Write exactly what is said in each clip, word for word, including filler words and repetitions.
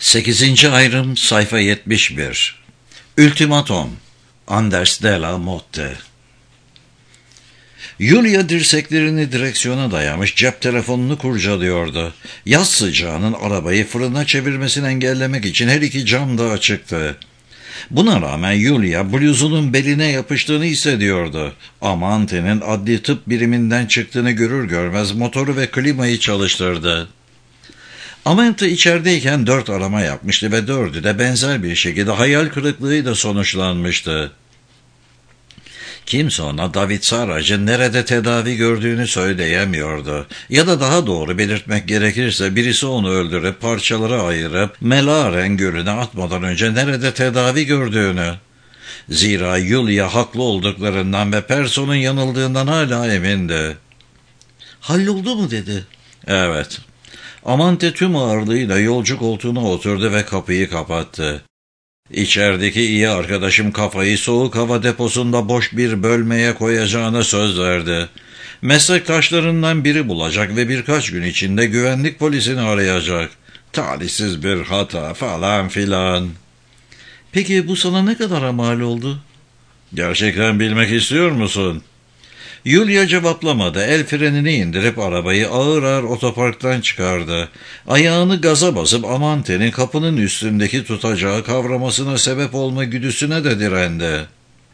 Sekizinci ayrım sayfa yetmiş bir. Ultimatum. Anders de la Motte. Yulia dirseklerini direksiyona dayamış cep telefonunu kurcalıyordu. Yaz sıcağının arabayı fırına çevirmesini engellemek için her iki cam da açıktı. Buna rağmen Yulia bluzunun beline yapıştığını hissediyordu. Amante'nin adli tıp biriminden çıktığını görür görmez motoru ve klimayı çalıştırdı. Amante içerideyken dört arama yapmıştı ve dördü de benzer bir şekilde hayal kırıklığıyla sonuçlanmıştı. Kimse ona David Sarac'ın nerede tedavi gördüğünü söyleyemiyordu. Ya da daha doğru belirtmek gerekirse birisi onu öldürüp parçalara ayırıp Melaren Gölü'ne atmadan önce nerede tedavi gördüğünü. Zira Yulia haklı olduklarından ve Person'un yanıldığından hala emindi. "Halloldu mu?" dedi. "Evet." Amante tüm ağırlığıyla yolcu koltuğuna oturdu ve kapıyı kapattı. İçerideki iyi arkadaşım kafayı soğuk hava deposunda boş bir bölmeye koyacağına söz verdi. Meslektaşlarından biri bulacak ve birkaç gün içinde güvenlik polisini arayacak. Talihsiz bir hata falan filan. "Peki bu sana ne kadar mal oldu?" "Gerçekten bilmek istiyor musun?" Yulia cevaplamadı. El frenini indirip arabayı ağır ağır otoparktan çıkardı. Ayağını gaza basıp Amante'nin kapının üstündeki tutacağı kavramasına sebep olma güdüsüne de direndi.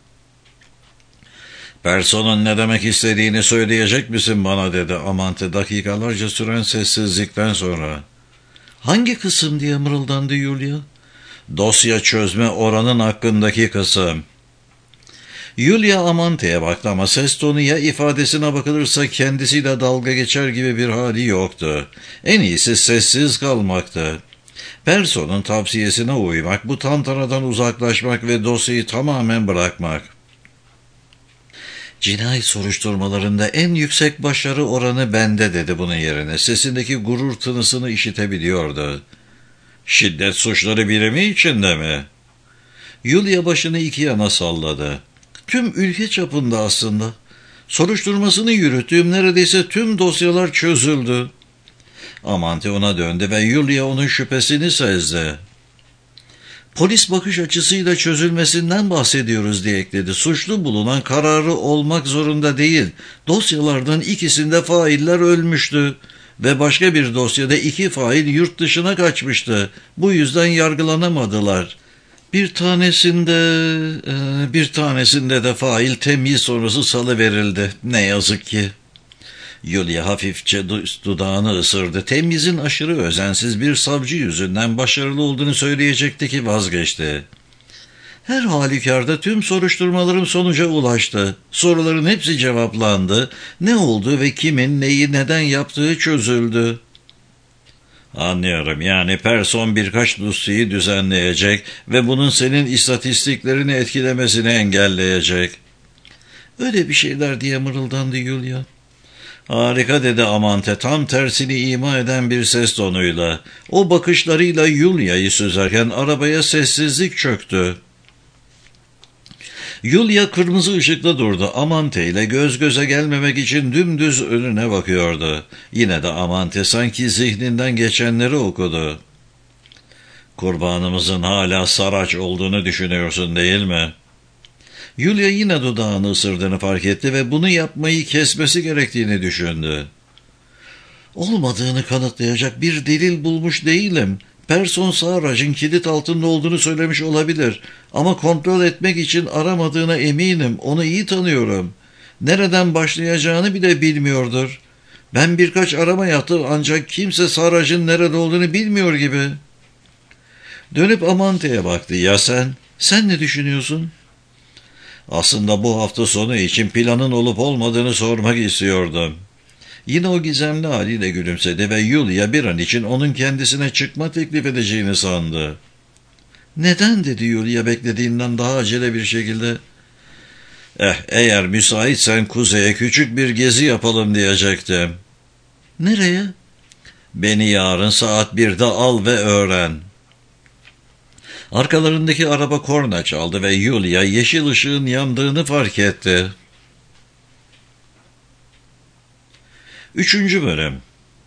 "Person'un ne demek istediğini söyleyecek misin bana?" dedi Amante dakikalarca süren sessizlikten sonra. "Hangi kısım?" diye mırıldandı Yulia. "Dosya çözme oranın hakkındaki kısım." Yulia Amante'ye baktı ama ses tonu ya ifadesine bakılırsa kendisiyle dalga geçer gibi bir hali yoktu. En iyisi sessiz kalmaktı. Person'un tavsiyesine uymak, bu tantanadan uzaklaşmak ve dosyayı tamamen bırakmak. "Cinayet soruşturmalarında en yüksek başarı oranı bende," dedi bunun yerine. Sesindeki gurur tınısını işitebiliyordu. "Şiddet suçları birimi içinde mi?" Yulia başını iki yana salladı. "Tüm ülke çapında aslında. Soruşturmasını yürüttüğüm neredeyse tüm dosyalar çözüldü." Amante ona döndü ve Yulia onun şüphesini sezdi. "Polis bakış açısıyla çözülmesinden bahsediyoruz," diye ekledi. "Suçlu bulunan kararı olmak zorunda değil. Dosyalardan ikisinde failler ölmüştü ve başka bir dosyada iki fail yurt dışına kaçmıştı. Bu yüzden yargılanamadılar. Bir tanesinde, bir tanesinde de fail temyiz sonrası salıverildi. Ne yazık ki." Yulia hafifçe dudağını ısırdı. Temyizin aşırı özensiz bir savcı yüzünden başarılı olduğunu söyleyecekti ki vazgeçti. "Her halükarda tüm soruşturmalarım sonuca ulaştı. Soruların hepsi cevaplandı. Ne oldu ve kimin neyi neden yaptığı çözüldü." "Anlıyorum. Yani Person birkaç dosyayı düzenleyecek ve bunun senin istatistiklerini etkilemesini engelleyecek." "Öyle bir şeyler," diye mırıldandı Yulia. "Harika," dedi Amante tam tersini ima eden bir ses tonuyla. O bakışlarıyla Yulia'yı süzerken arabaya sessizlik çöktü. Yulia kırmızı ışıkta durdu. Amante ile göz göze gelmemek için dümdüz önüne bakıyordu. Yine de Amante sanki zihninden geçenleri okudu. "Kurbanımızın hala Saraç olduğunu düşünüyorsun değil mi?" Yulia yine dudağını ısırdığını fark etti ve bunu yapmayı kesmesi gerektiğini düşündü. "Olmadığını kanıtlayacak bir delil bulmuş değilim. Person Sarac'ın kilit altında olduğunu söylemiş olabilir. Ama kontrol etmek için aramadığına eminim. Onu iyi tanıyorum. Nereden başlayacağını bile bilmiyordur. Ben birkaç arama yaptım ancak kimse Sarac'ın nerede olduğunu bilmiyor gibi." Dönüp Amante'ye baktı. "Ya sen? Sen ne düşünüyorsun?" "Aslında bu hafta sonu için planın olup olmadığını sormak istiyordum." Yine o gizemli haliyle gülümsedi ve Yulia bir an için onun kendisine çıkma teklif edeceğini sandı. "Neden?" dedi Yulia beklediğinden daha acele bir şekilde. "Eh, eğer müsaitsen kuzeye küçük bir gezi yapalım diyecektim." "Nereye?" "Beni yarın saat birde al ve öğren." Arkalarındaki araba korna çaldı ve Yulia yeşil ışığın yandığını fark etti. Üçüncü bölüm.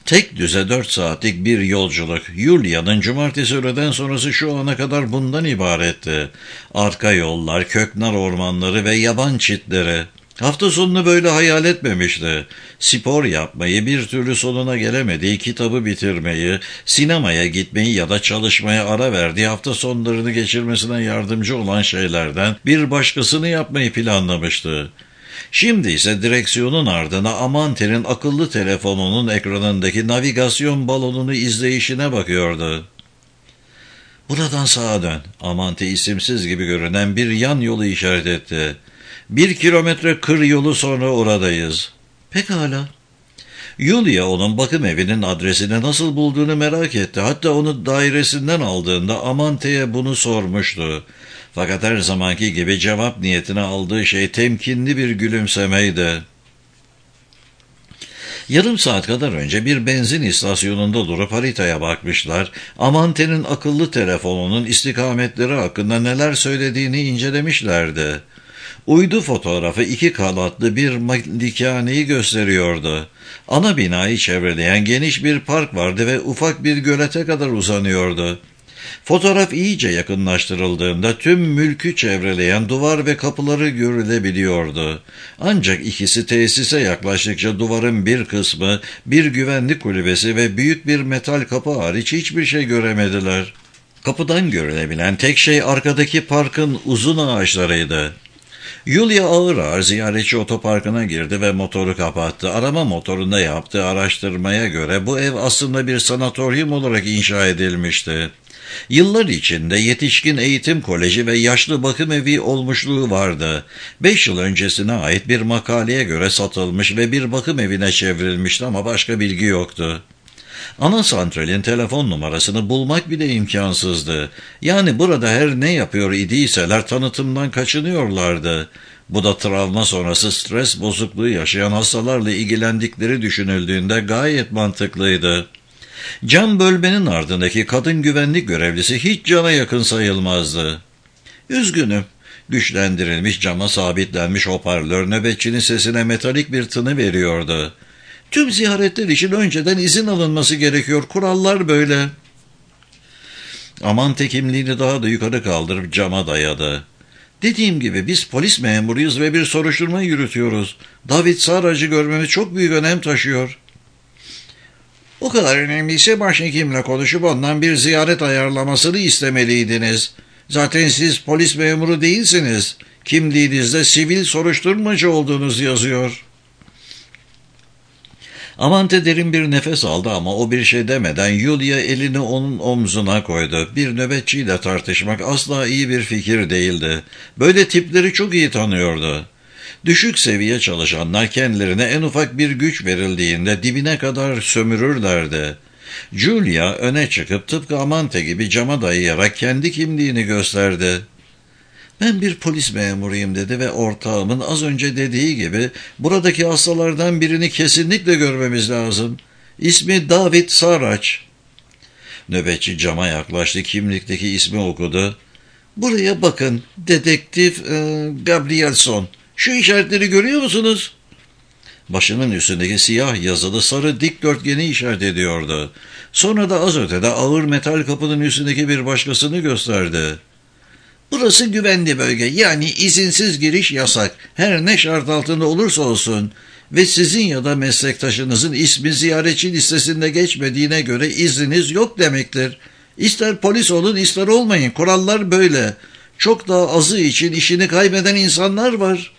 Tek düze dört saatlik bir yolculuk. Yulia'nın cumartesi öğleden sonrası şu ana kadar bundan ibaretti. Arka yollar, köknar ormanları ve yaban çitleri. Hafta sonunu böyle hayal etmemişti. Spor yapmayı, bir türlü sonuna gelemediği kitabı bitirmeyi, sinemaya gitmeyi ya da çalışmaya ara verdiği hafta sonlarını geçirmesine yardımcı olan şeylerden bir başkasını yapmayı planlamıştı. Şimdi ise direksiyonun ardına Amante'nin akıllı telefonunun ekranındaki navigasyon balonunu izleyişine bakıyordu. "Buradan sağa dön." Amante isimsiz gibi görünen bir yan yolu işaret etti. "Bir kilometre kır yolu sonra oradayız." "Pekala." Yulia onun bakım evinin adresini nasıl bulduğunu merak etti. Hatta onu dairesinden aldığında Amante'ye bunu sormuştu. Fakat her zamanki gibi cevap niyetine aldığı şey temkinli bir gülümsemeydi. Yarım saat kadar önce bir benzin istasyonunda durup haritaya bakmışlar. Amante'nin akıllı telefonunun istikametleri hakkında neler söylediğini incelemişlerdi. Uydu fotoğrafı iki kanatlı bir malikaneyi gösteriyordu. Ana binayı çevreleyen geniş bir park vardı ve ufak bir gölete kadar uzanıyordu. Fotoğraf iyice yakınlaştırıldığında tüm mülkü çevreleyen duvar ve kapıları görülebiliyordu. Ancak ikisi tesise yaklaştıkça duvarın bir kısmı, bir güvenlik kulübesi ve büyük bir metal kapı hariç hiçbir şey göremediler. Kapıdan görülebilen tek şey arkadaki parkın uzun ağaçlarıydı. Yulia ağır ağır ziyaretçi otoparkına girdi ve motoru kapattı. Arama motorunda yaptığı araştırmaya göre bu ev aslında bir sanatoryum olarak inşa edilmişti. Yıllar içinde yetişkin eğitim koleji ve yaşlı bakım evi olmuşluğu vardı. Beş yıl öncesine ait bir makaleye göre satılmış ve bir bakım evine çevrilmişti ama başka bilgi yoktu. Ana santralin telefon numarasını bulmak bile imkansızdı. Yani burada her ne yapıyor idiyseler tanıtımdan kaçınıyorlardı. Bu da travma sonrası stres bozukluğu yaşayan hastalarla ilgilendikleri düşünüldüğünde gayet mantıklıydı. Cam bölmenin ardındaki kadın güvenlik görevlisi hiç cana yakın sayılmazdı. "Üzgünüm." Güçlendirilmiş cama sabitlenmiş hoparlör nöbetçinin sesine metalik bir tını veriyordu. "Tüm ziyaretler için önceden izin alınması gerekiyor. Kurallar böyle." Amante kimliğini daha da yukarı kaldırıp cama dayadı. "Dediğim gibi biz polis memuruyuz ve bir soruşturma yürütüyoruz. David Sarac'ı görmemiz çok büyük önem taşıyor." "O kadar önemliyse başhekimle konuşup ondan bir ziyaret ayarlamasını istemeliydiniz. Zaten siz polis memuru değilsiniz. Kimliğinizde sivil soruşturmacı olduğunuz yazıyor." Amante derin bir nefes aldı ama o bir şey demeden Yulia elini onun omzuna koydu. Bir nöbetçiyle tartışmak asla iyi bir fikir değildi. Böyle tipleri çok iyi tanıyordu. Düşük seviye çalışanlar kendilerine en ufak bir güç verildiğinde dibine kadar sömürürlerdi. Julia öne çıkıp tıpkı Amante gibi cama dayayarak kendi kimliğini gösterdi. "Ben bir polis memuruyum." dedi ve ortağımın az önce dediği gibi buradaki hastalardan birini kesinlikle görmemiz lazım. "İsmi David Sarac." Nöbetçi cama yaklaştı, kimlikteki ismi okudu. "Buraya bakın, Dedektif e, Gabrielson. Şu işaretleri görüyor musunuz?" Başının üstündeki siyah yazılı sarı dikdörtgeni işaret ediyordu. Sonra da az ötede ağır metal kapının üstündeki bir başkasını gösterdi. "Burası güvenli bölge, yani izinsiz giriş yasak. Her ne şart altında olursa olsun ve sizin ya da meslektaşınızın ismi ziyaretçi listesinde geçmediğine göre izniniz yok demektir. İster polis olun ister olmayın, kurallar böyle. Çok daha azı için işini kaybeden insanlar var."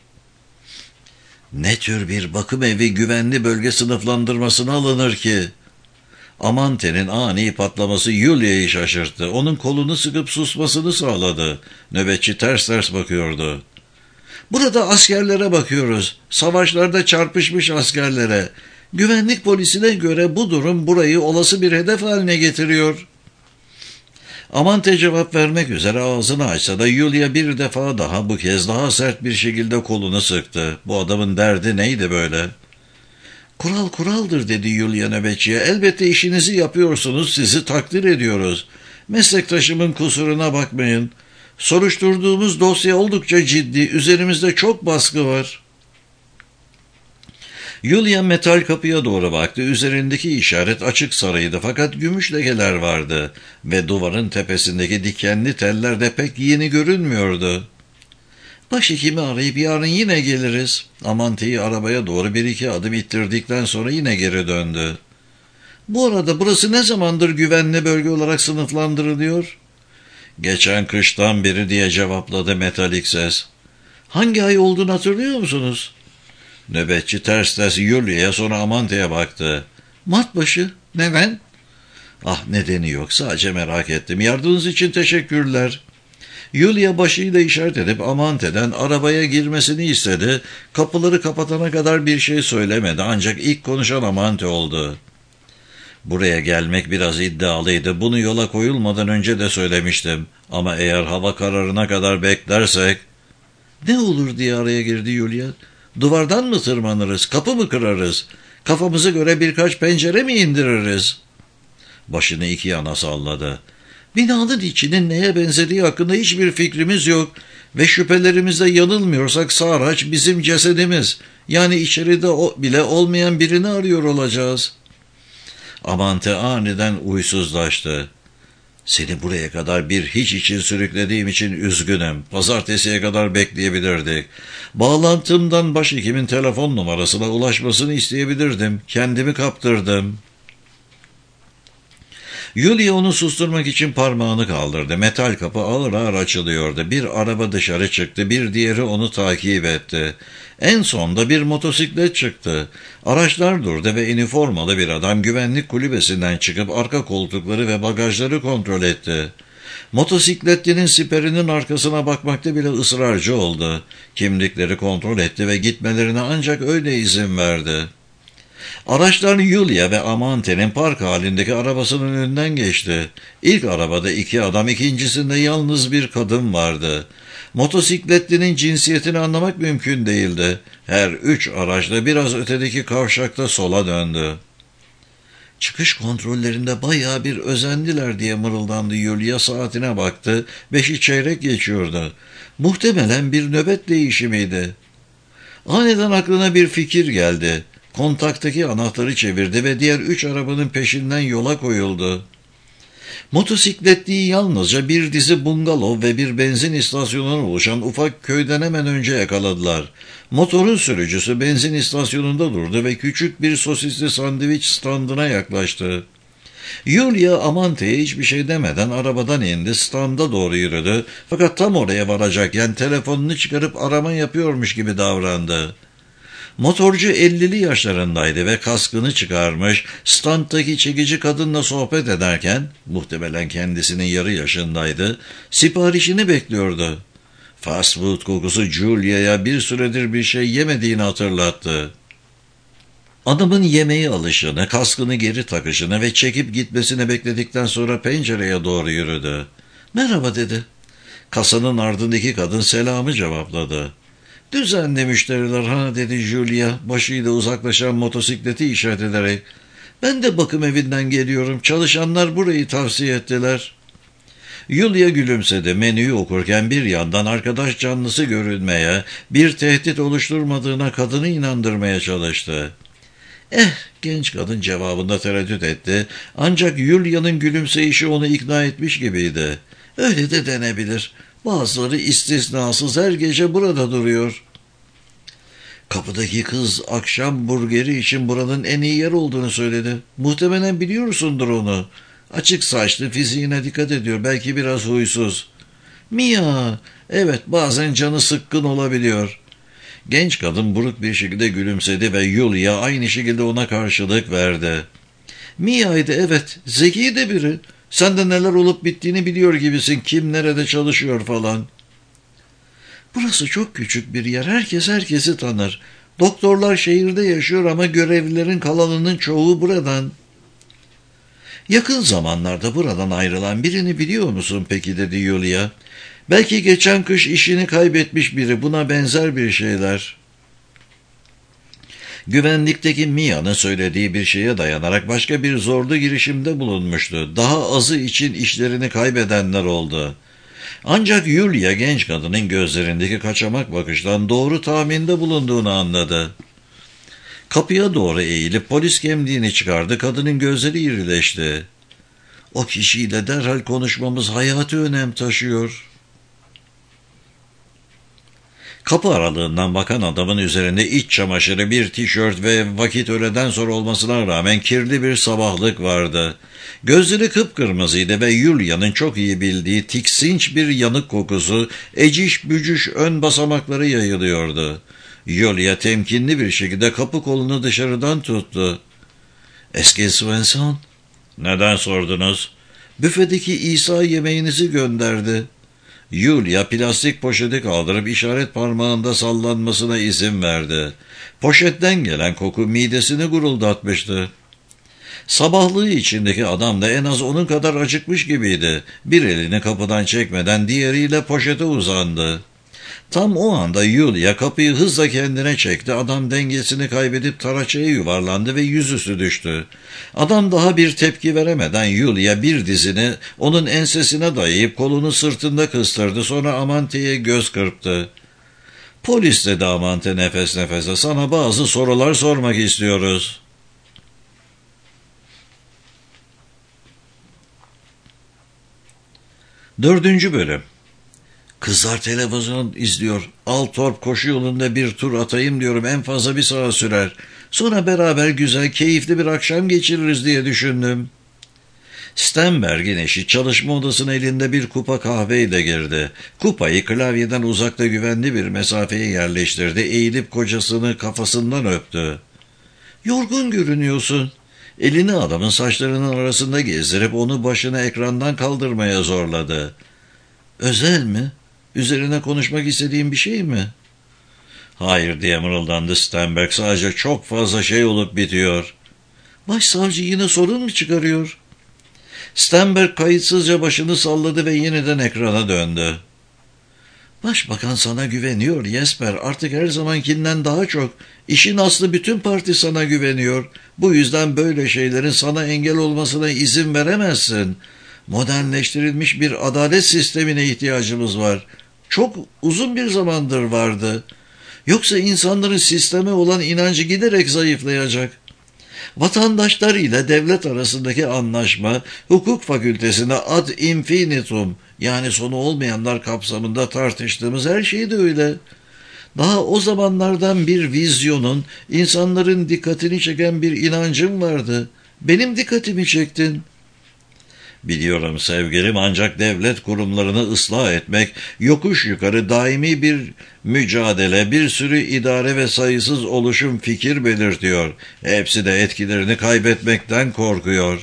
Ne tür bir bakım evi güvenli bölge sınıflandırmasına alınır ki? Amante'nin ani patlaması Yulia'yı şaşırttı. Onun kolunu sıkıp susmasını sağladı. Nöbetçi ters ters bakıyordu. "Burada askerlere bakıyoruz. Savaşlarda çarpışmış askerlere. Güvenlik polisine göre bu durum burayı olası bir hedef haline getiriyor." Amante cevap vermek üzere ağzını açsa da Yulia bir defa daha, bu kez daha sert bir şekilde kolunu sıktı. Bu adamın derdi neydi böyle? "Kural kuraldır," dedi Yulia nöbetçiye. "Elbette işinizi yapıyorsunuz, sizi takdir ediyoruz. Meslektaşımın kusuruna bakmayın. Soruşturduğumuz dosya oldukça ciddi, üzerimizde çok baskı var." Yulia metal kapıya doğru baktı. Üzerindeki işaret açık sarıydı fakat gümüş lekeler vardı ve duvarın tepesindeki dikenli teller de pek yeni görünmüyordu. Başhekimi arayıp yarın yine geliriz. Amante'yi arabaya doğru bir iki adım ittirdikten sonra yine geri döndü. Bu arada burası ne zamandır güvenli bölge olarak sınıflandırılıyor? Geçen kıştan beri diye cevapladı metalik ses. Hangi ay olduğunu hatırlıyor musunuz? Nöbetçi ters ters Yulia'ya sonra Amante'ye baktı. Mart başı. Neden? Ah nedeni yok. Sadece merak ettim. Yardımınız için teşekkürler. Yulia başıyla işaret edip Amante'den arabaya girmesini istedi. Kapıları kapatana kadar bir şey söylemedi ancak ilk konuşan Amante oldu. Buraya gelmek biraz iddialıydı. Bunu yola koyulmadan önce de söylemiştim. Ama eğer hava kararına kadar beklersek... Ne olur diye araya girdi Yulia. Duvardan mı tırmanırız, kapı mı kırarız? Kafamıza göre birkaç pencere mi indiririz? Başını iki yana salladı. Binanın içinin neye benzediği hakkında hiçbir fikrimiz yok ve şüphelerimizde yanılmıyorsak Saraç bizim cesedimiz. Yani içeride o bile olmayan birini arıyor olacağız. Amante aniden uysuzlaştı. Seni buraya kadar bir hiç için sürüklediğim için üzgünüm. Pazartesiye kadar bekleyebilirdik. Bağlantımdan başhekimin telefon numarasına ulaşmasını isteyebilirdim. Kendimi kaptırdım. Yulia onu susturmak için parmağını kaldırdı. Metal kapı ağır ağır açılıyordu. Bir araba dışarı çıktı, bir diğeri onu takip etti. En sonda bir motosiklet çıktı. Araçlar durdu ve üniformalı bir adam güvenlik kulübesinden çıkıp arka koltukları ve bagajları kontrol etti. Motosikletlinin siperinin arkasına bakmakta bile ısrarcı oldu. Kimlikleri kontrol etti ve gitmelerine ancak öyle izin verdi. Araçlar Yulia ve Amante'nin park halindeki arabasının önünden geçti. İlk arabada iki adam, ikincisinde yalnız bir kadın vardı. Motosikletlinin cinsiyetini anlamak mümkün değildi. Her üç araçla biraz ötedeki kavşakta sola döndü. Çıkış kontrollerinde bayağı bir özendiler diye mırıldandı Yulia, saatine baktı. Beşi çeyrek geçiyordu. Muhtemelen bir nöbet değişimiydi. Aniden aklına bir fikir geldi. Kontaktaki anahtarı çevirdi ve diğer üç arabanın peşinden yola koyuldu. Motosikletliği yalnızca bir dizi bungalov ve bir benzin istasyonundan oluşan ufak köyden hemen önce yakaladılar. Motorun sürücüsü benzin istasyonunda durdu ve küçük bir sosisli sandviç standına yaklaştı. Yulia Amante'ye hiçbir şey demeden arabadan indi, standa doğru yürüdü fakat tam oraya varacakken telefonunu çıkarıp arama yapıyormuş gibi davrandı. Motorcu ellili yaşlarındaydı ve kaskını çıkarmış, standtaki çekici kadınla sohbet ederken, muhtemelen kendisinin yarı yaşındaydı, siparişini bekliyordu. Fast food kokusu Julia'ya bir süredir bir şey yemediğini hatırlattı. Adamın yemeğe alışını, kaskını geri takışını ve çekip gitmesini bekledikten sonra pencereye doğru yürüdü. "Merhaba," dedi. Kasanın ardındaki kadın selamı cevapladı. "Düzenli müşteriler ha," dedi Julia, başıyla uzaklaşan motosikleti işaret ederek. "Ben de bakım evinden geliyorum. Çalışanlar burayı tavsiye ettiler." Julia gülümsedi. Menüyü okurken bir yandan arkadaş canlısı görünmeye, bir tehdit oluşturmadığına kadını inandırmaya çalıştı. "Eh," genç kadın cevabında tereddüt etti. Ancak Julia'nın gülümseyişi onu ikna etmiş gibiydi. "Öyle de denebilir. Bazıları istisnasız her gece burada duruyor." "Kapıdaki kız akşam burgeri için buranın en iyi yer olduğunu söyledi. Muhtemelen biliyorsundur onu. Açık saçlı, fiziğine dikkat ediyor. Belki biraz huysuz." "Mia, evet bazen canı sıkkın olabiliyor." Genç kadın buruk bir şekilde gülümsedi ve Yulia aynı şekilde ona karşılık verdi. "Mia'ydı, evet. Zeki de biri. Sen de neler olup bittiğini biliyor gibisin. Kim nerede çalışıyor falan." "Burası çok küçük bir yer. Herkes herkesi tanır. Doktorlar şehirde yaşıyor ama görevlilerin kalanının çoğu buradan." "Yakın zamanlarda buradan ayrılan birini biliyor musun peki?" dedi Yulia. "Belki geçen kış işini kaybetmiş biri. Buna benzer bir şeyler." Güvenlikteki Mia'nın söylediği bir şeye dayanarak başka bir zorlu girişimde bulunmuştu. Daha azı için işlerini kaybedenler oldu. Ancak Yulia genç kadının gözlerindeki kaçamak bakıştan doğru tahminde bulunduğunu anladı. Kapıya doğru eğilip polis gemliğini çıkardı. Kadının gözleri irileşti. O kişiyle derhal konuşmamız hayati önem taşıyor. Kapı aralığından bakan adamın üzerinde iç çamaşırı, bir tişört ve vakit öğleden sonra olmasına rağmen kirli bir sabahlık vardı. Gözleri kıpkırmızıydı ve Yulia'nın çok iyi bildiği tiksinç bir yanık kokusu eciş bücüş ön basamakları yayılıyordu. Yulia temkinli bir şekilde kapı kolunu dışarıdan tuttu. "Eski Svensson?" "Neden sordunuz?" "Büfedeki İsa yemeğinizi gönderdi." Yulia plastik poşeti kaldırıp işaret parmağında sallanmasına izin verdi. Poşetten gelen koku midesini guruldatmıştı. Sabahlığı içindeki adam da en az onun kadar acıkmış gibiydi. Bir elini kapıdan çekmeden diğeriyle poşete uzandı. Tam o anda Yulia kapıyı hızla kendine çekti. Adam dengesini kaybedip taraçaya yuvarlandı ve yüzüstü düştü. Adam daha bir tepki veremeden Yulia bir dizini onun ensesine dayayıp kolunu sırtında kıstırdı. Sonra Amante'ye göz kırptı. "Polis," dedi Amante nefes nefese, "sana bazı sorular sormak istiyoruz." Dördüncü bölüm. "Kızlar televizyon izliyor. Altorp koşu yolunda bir tur atayım diyorum. En fazla bir saat sürer. Sonra beraber güzel, keyifli bir akşam geçiririz diye düşündüm." Stenberg'in eşi çalışma odasına elinde bir kupa kahveyle girdi. Kupayı klavyeden uzakta güvenli bir mesafeye yerleştirdi. Eğilip kocasını kafasından öptü. "Yorgun görünüyorsun." Elini adamın saçlarının arasında gezdirip onu başını ekrandan kaldırmaya zorladı. "Özel mi? Üzerine konuşmak istediğin bir şey mi?" "Hayır," diye mırıldandı Stenberg. "Sadece çok fazla şey olup bitiyor." "Başsavcı yine sorun mu çıkarıyor?" Stenberg kayıtsızca başını salladı ve yeniden ekrana döndü. "Başbakan sana güveniyor Jesper. Artık her zamankinden daha çok. İşin aslı bütün parti sana güveniyor. Bu yüzden böyle şeylerin sana engel olmasına izin veremezsin. Modernleştirilmiş bir adalet sistemine ihtiyacımız var. Çok uzun bir zamandır vardı. Yoksa insanların sisteme olan inancı giderek zayıflayacak. Vatandaşlar ile devlet arasındaki anlaşma, hukuk fakültesinde ad infinitum, yani sonu olmayanlar kapsamında tartıştığımız her şey de öyle. Daha o zamanlardan bir vizyonun, insanların dikkatini çeken bir inancım vardı. Benim dikkatimi çektin." "Biliyorum sevgilim, ancak devlet kurumlarını ıslah etmek, yokuş yukarı daimi bir mücadele, bir sürü idare ve sayısız oluşum fikir belirtiyor. Hepsi de etkilerini kaybetmekten korkuyor."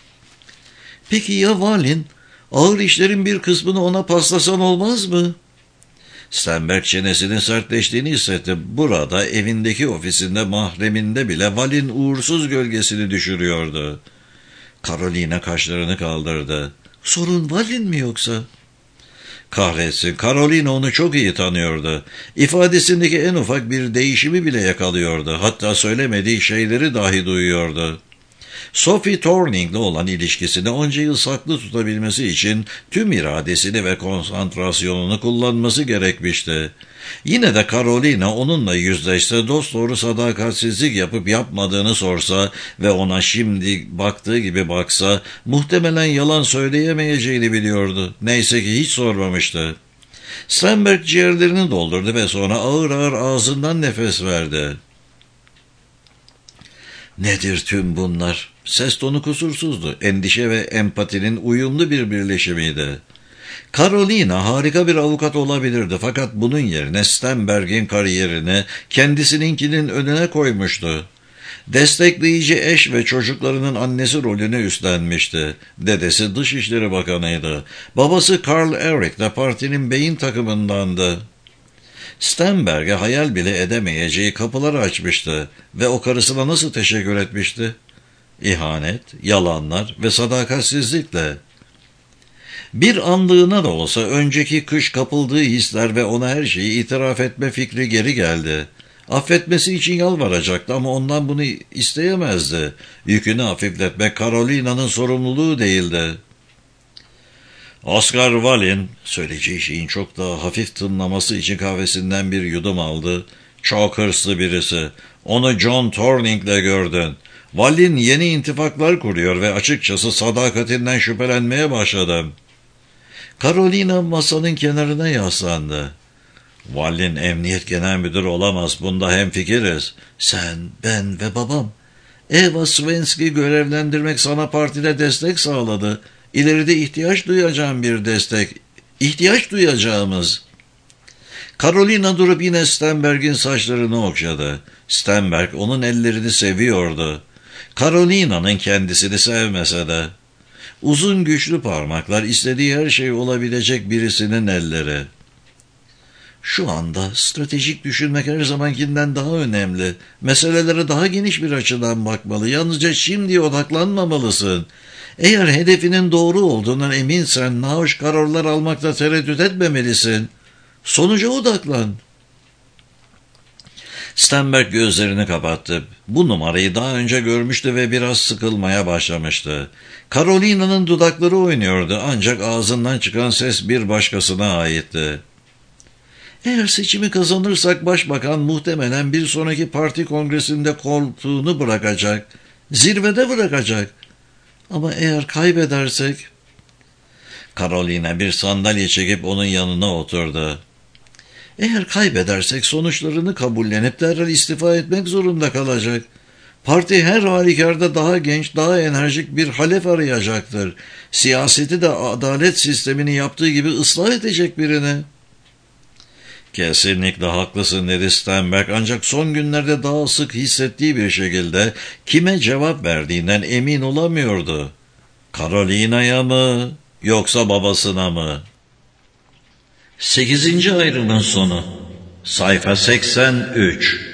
"Peki ya Valin? Ağır işlerin bir kısmını ona paslasan olmaz mı?" Stenberg çenesinin sertleştiğini hissetti. Burada, evindeki ofisinde, mahreminde bile Valin uğursuz gölgesini düşürüyordu. Carolina kaşlarını kaldırdı. "Sorun Valin mi yoksa?" Kahretsin, Carolina onu çok iyi tanıyordu. İfadesindeki en ufak bir değişimi bile yakalıyordu. Hatta söylemediği şeyleri dahi duyuyordu. Sophie Torning'le olan ilişkisini onca yıl saklı tutabilmesi için tüm iradesini ve konsantrasyonunu kullanması gerekmişti. Yine de Carolina onunla yüzleşse, dosdoğru sadakatsizlik yapıp yapmadığını sorsa ve ona şimdi baktığı gibi baksa, muhtemelen yalan söyleyemeyeceğini biliyordu. Neyse ki hiç sormamıştı. Stenberg ciğerlerini doldurdu ve sonra ağır ağır ağzından nefes verdi. "Nedir tüm bunlar?" Ses tonu kusursuzdu. Endişe ve empatinin uyumlu bir birleşimiydi. Carolina harika bir avukat olabilirdi, fakat bunun yerine Stenberg'in kariyerini kendisininkinin önüne koymuştu. Destekleyici eş ve çocuklarının annesi rolünü üstlenmişti. Dedesi Dışişleri Bakanıydı. Babası Karl Erik de partinin beyin takımındandı. Stenberg'e hayal bile edemeyeceği kapıları açmıştı ve o karısına nasıl teşekkür etmişti? İhanet, yalanlar ve sadakatsizlikle. Bir anlığına da olsa önceki kış kapıldığı hisler ve ona her şeyi itiraf etme fikri geri geldi. Affetmesi için yalvaracaktı ama ondan bunu isteyemezdi. Yükünü hafifletmek Carolina'nın sorumluluğu değildi. Oscar Valin, söyleyeceği şeyin çok daha hafif tınlaması için kahvesinden bir yudum aldı. Çok hırslı birisi. Onu John Torning'le gördün. Wallin yeni intifaklar kuruyor ve açıkçası sadakatinden şüphelenmeye başladım. Carolina masanın kenarına yaslandı. Wallin emniyet genel müdürü olamaz, bunda hemfikiriz. Sen, ben ve babam. Eva Svensk'i görevlendirmek sana partide destek sağladı. İleride ihtiyaç duyacağım bir destek. İhtiyaç duyacağımız. Carolina durup yine Stenberg'in saçlarını okşadı. Stenberg onun ellerini seviyordu. Carolina'nın kendisini sevmese de. Uzun güçlü parmaklar, istediği her şey olabilecek birisinin elleri. Şu anda stratejik düşünmek her zamankinden daha önemli. Meselelere daha geniş bir açıdan bakmalı. Yalnızca şimdiye odaklanmamalısın. Eğer hedefinin doğru olduğundan eminsen nahoş kararlar almakta tereddüt etmemelisin. Sonuca odaklan. Stenberg gözlerini kapattı. Bu numarayı daha önce görmüştü ve biraz sıkılmaya başlamıştı. Carolina'nın dudakları oynuyordu ancak ağzından çıkan ses bir başkasına aitti. Eğer seçimi kazanırsak başbakan muhtemelen bir sonraki parti kongresinde koltuğunu bırakacak. Zirvede bırakacak. Ama eğer kaybedersek... Carolina bir sandalye çekip onun yanına oturdu. Eğer kaybedersek sonuçlarını kabullenip derhal istifa etmek zorunda kalacak. Parti her halükarda daha genç, daha enerjik bir halef arayacaktır. Siyaseti de adalet sistemini yaptığı gibi ıslah edecek birini. Kesinlikle haklısın dedi Stenberg, ancak son günlerde daha sık hissettiği bir şekilde kime cevap verdiğinden emin olamıyordu. Carolina'ya mı yoksa babasına mı? Sekizinci ayrımın sonu. Sayfa seksen üç.